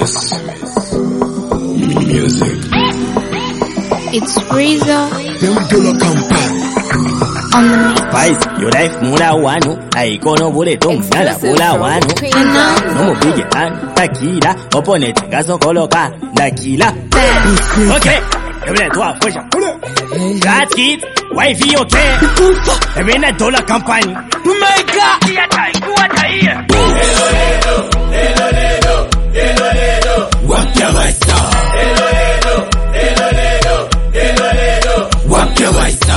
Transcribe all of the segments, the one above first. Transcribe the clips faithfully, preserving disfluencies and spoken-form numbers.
Music. It's Razor Them dollar campaign. on the mix. Vice, your life mula wanu, aikono bule tum, nala bula wanu. Nomo bige an, takila, opponent, gaso koloka, nakila. Okay, every two push up. That's it, wifey okay. Every na dollar company. To make up. Wapya waisa. Wapya waisa.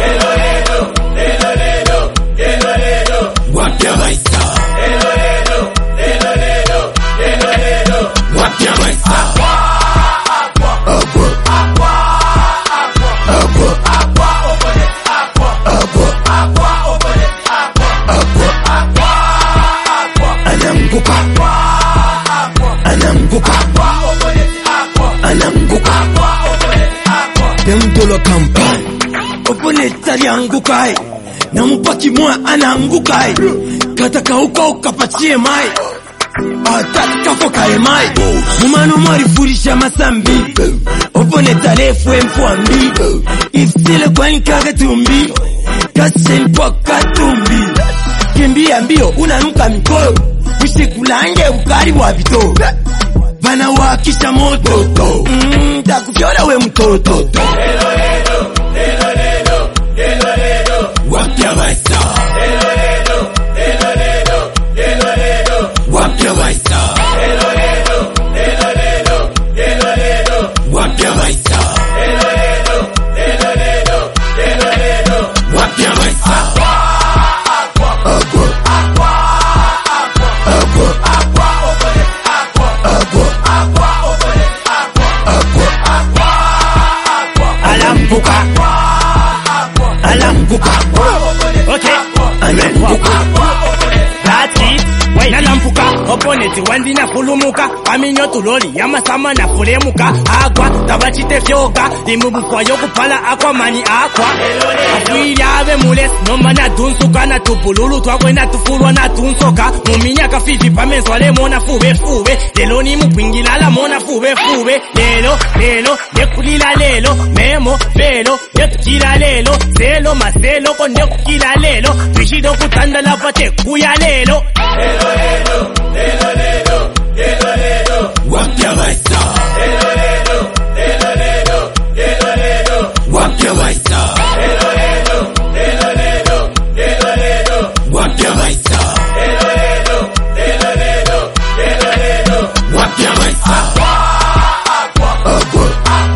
Wapya waisa. Wapya waisa. Abo. Abo. Abo. Anambuka. Anambuka. Anambuka. Dem dolo campagne. Opponenta lianguka. Na mpaki mwa anaanguka. Kataka uka ukapatie mai. Ataka foka e mai. Mumanu mwari furisha masambi. Opponenta lefwe mfuambi. Ifsile kwa nkaga tumbi. Kashen kwa katumbi. Kimbia mbio unanuka mikoyo. Usikulange ukari wa vito. Bana wakisha moto. Mmm, takufyora we mtoto. Wapya waisa. Wapya waisa. Wapya waisa. Wapya waisa. Abo. Abo. Abo. Abo. Alambuka. Alambuka. Okay, Alambuka. that's it. Wait, nalambuka, opponent, wandi na fulumuka. Aminyo tuloli, yamasama na fulemuka. Agwa, tabachite fyoga. Imubu kwa yoku pala akwa mani akwa. Afuili ave mules, noma na tunsuka. Na tupululu, tuakwe na tufulwa na tunsoka. Muminya kafifi pamenzwa le mona fube fube. Lelo ni mupingila la mona fube fube. Lelo, lelo, yekulila lelo. Memo, velo, yekukila lelo. Selo, maselo, kon yekukila lelo. Tuishido kutanda la pate kuya lelo. Wapya waisa. Wapya waisa. Wapya waisa. Wapya waisa. Abo.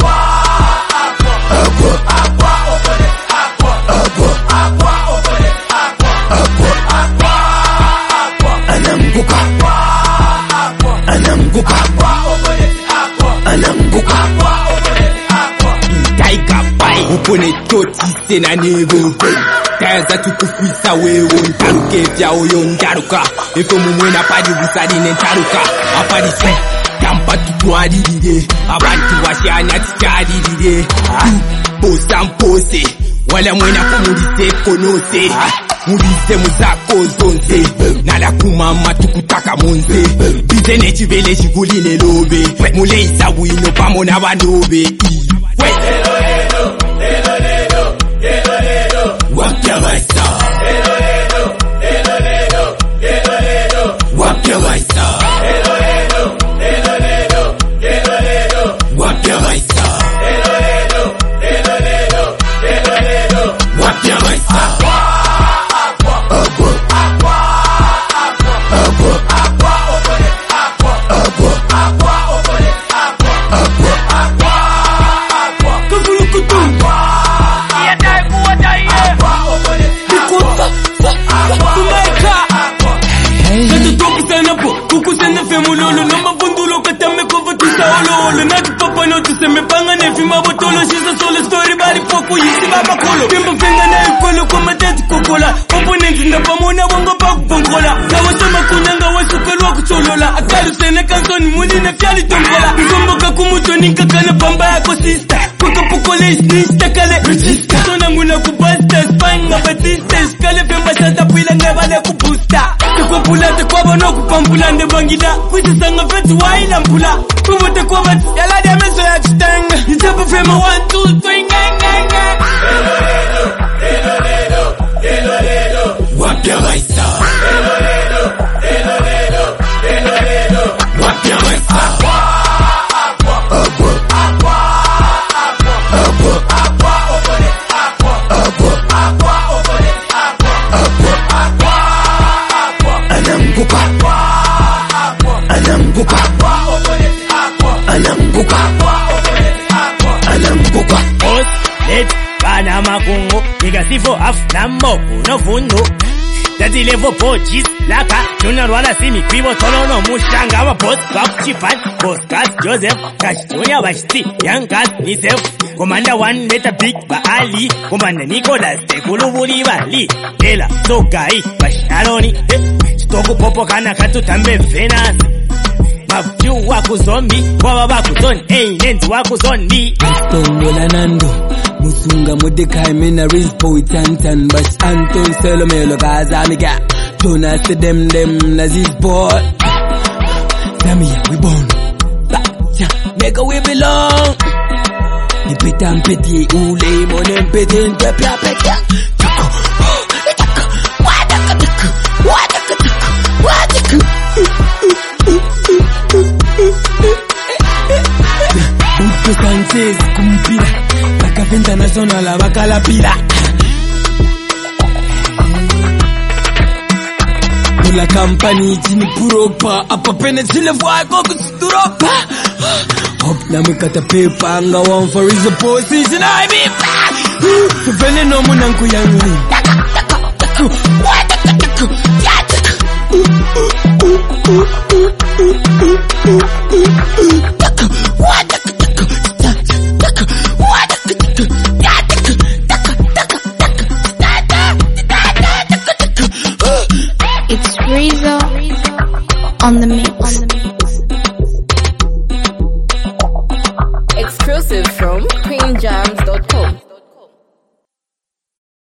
Abo. Abo. Abo. Anambuka. Anambuka. Anambuka. Taika pai upone toti sena nebo Kaza tukufisa wewe ntaruke vya oyo ndaruka Efo mumwena padi wisari nentaruka Apadi se Kampa tutuadirire Abantu washanya tikadirire Posa mpose Wala mwena kumulise konose Mulise muzako zonze Nala kumama tukutaka monze Bize nechivele shiguline lobe Mule isa wino pamona wanobe Wapya waisa. Wapya waisa. Wapya waisa. Wapya waisa. Abo. Abo. Abo. Abo. Kavulukutu Kukusende fe mulolo Noma bundulo katame kofa tusa olo olo Nati papa no tuseme panga nefi mabotolo She's a solo story bali poku yisi baba kolo Pimba finga na ikolo kuma teti kukola Opponents ndapamona wango baku bongola Kawasema kunyanga wasukalwa kucholola Akalu sene kansoni muni na fyali tombola Mzomboka kumutoni kakana pamba yako sister Kuka pukole isnista kale Register Sona nguna kubasta Spanga batista Skale femba shata pila ngabale kubusta Kukwa popula te kwa bono kupampula ndebangida kwisisanga feti waila mpula kubote kwa bat yala de meso ya chitanga nitapo fema one two three gang gang gang Lelo lelo lelo lelo wapya maisa lelo lelo lelo lelo lelo wapya maisa agua agua agua agua agua agua opone agua agua agua opone agua agua agua agua anambuka agua anambuka agua opone agua anambuka agua opone agua anambuka Boss, let's bana makungu Nigga half nambo no fundo Daddy level pochis laka Junior wala simi kwibo tono no mushanga wa boss Bak chipan boss gas Joseph Cash Junior bashti Young gas myself Commander one meta big ba Ali Commander Nicholas Tekulu buri bali Lela so guy Basharoni Stoko popo kana katu tambe fenas Mabu wako zombi Kwa baba kuzoni Hey nenzi wako zombi Stongola Nando Musunga Mordecai Mena Rizpo with Tantan Bash Anton Selomelo Gazamiga Jonas dem dem Naziz boy Samia we born Bacha Nigga we belong Nipita mpeti ule Mone mpeti ntepia petia Tuko Tuko Wadaka tuko Wadaka tuko Wadaka Uto Sanchez kumpira Baka international baka la pila La compagnie tini puropa Apa penetrele voie koko turopa Hop na mekata pepa Nga one for is a position I be back Tupele no munanku yangu Taka taka taka Wadaka taka Yataka Taka Wadaka It's Rizzo on the mix. Exclusive from queen jams